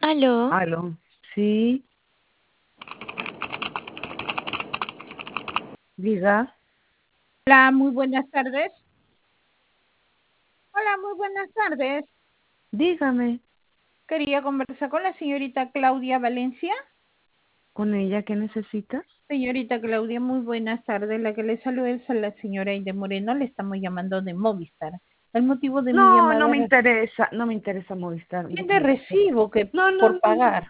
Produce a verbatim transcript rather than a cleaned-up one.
Aló, Aló, sí, diga, Hola, muy buenas tardes. Hola, muy buenas tardes. dígame, Quería conversar con la señorita Claudia Valencia. ¿con ella qué necesita? Señorita Claudia, muy buenas tardes. La que le saluda es a la señora Aide Moreno. Le estamos llamando de Movistar. El motivo de mi No, no llamada me es interesa, no me interesa Movistar, tiene déjeme. recibo que No, no, por no, no, pagar.